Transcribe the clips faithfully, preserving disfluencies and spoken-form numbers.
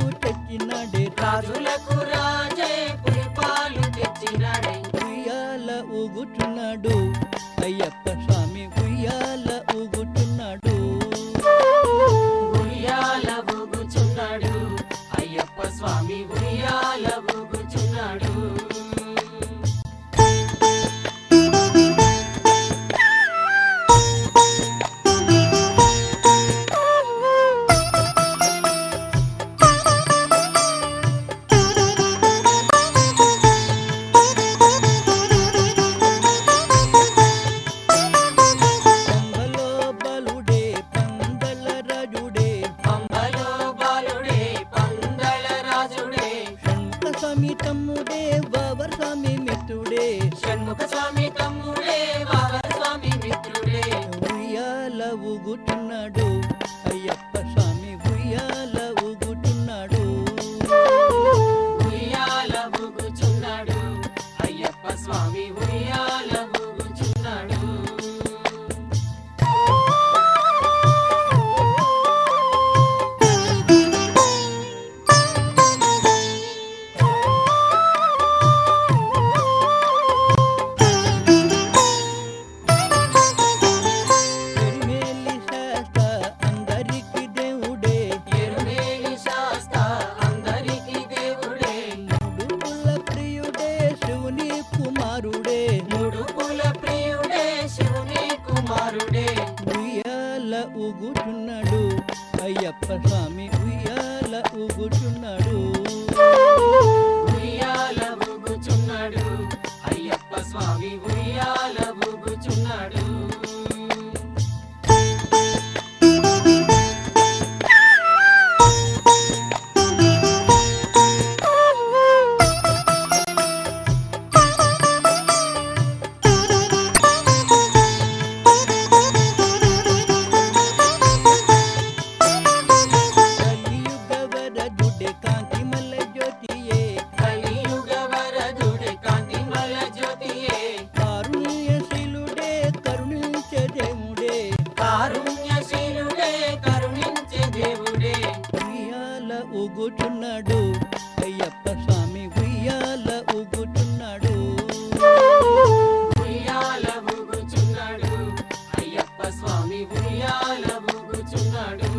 తెచ్చినాడే రాజులకు రాజే పులిపాలు తెచ్చినాడే ఉయ్యాల ఊగుచున్నాడు అయ్యప్ప స్వామి ఉయ్యాల ఊగుచున్నాడు ఉయ్యాల ఊగుచున్నాడు అయ్యప్ప స్వామి ఉయ్యాల ఊగుచున్నాడు తమ్ముడే బాబర్ స్వామి మిత్రుడే షణ్ముఖ స్వామి తమ్ముడే బాబర్ స్వామి మిత్రుడే ఉయ్యాల ఊగుతున్నాడు అయ్యప్ప స్వామి ఉయ్యాల ఊగుతున్నాడు ఉయ్యాల ఊగుచున్నాడు అయ్యప్ప స్వామి ఉయ్యాల ఊగుచున్నాడు ఉయ్యాల ఊగుచున్నాడు అయ్యప్ప స్వామి ఉయ్యాల ఊగుచున్నాడు ఉయ్యాల ఊగుచున్నాడు అయ్యప్ప స్వామి ఉయ్యాల ఊగుచున్నాడు ఊగుచున్నాడు అయ్యప్ప స్వామి ఉయ్యాల ఊగుచున్నాడు ఉయ్యాల ఊగుచున్నాడు అయ్యప్ప స్వామి ఉయ్యాల ఊగుచున్నాడు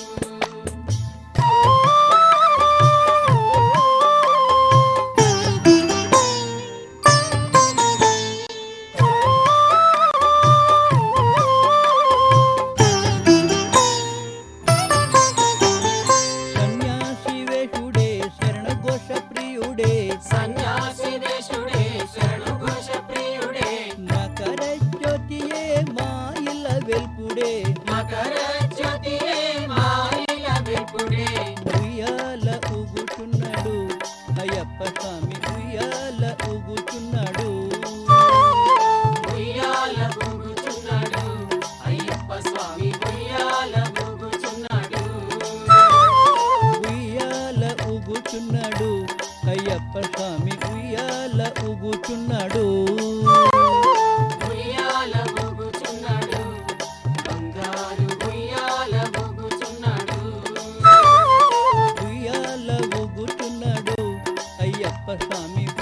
సన్యాసి వేషుడే శరణు ఘోష ప్రియుడే మకర జ్యోతియే మాయిల వెల్పుడే మకర జ్యోతియే మాయిల వెల్పుడే ఉయ్యాల ఊగుచున్నాడు అయ్యప్ప స్వామి ఉయ్యాల ఊగుచున్నాడు ఉయ్యాల ఊగుచున్నాడు అయ్యప్ప స్వామి ఉయ్యాల ఊగుచున్నాడు ఉయ్యాల ఊగుచున్నాడు అయ్యప్ప స్వామి ఉయ్యాల ఊగుచున్నాడు ఉయ్యాల ఊగుచున్నాడు బంగారు ఉయ్యాల ఊగుచున్నాడు ఉయ్యాల ఊగుచున్నాడు అయ్యప్ప స్వామి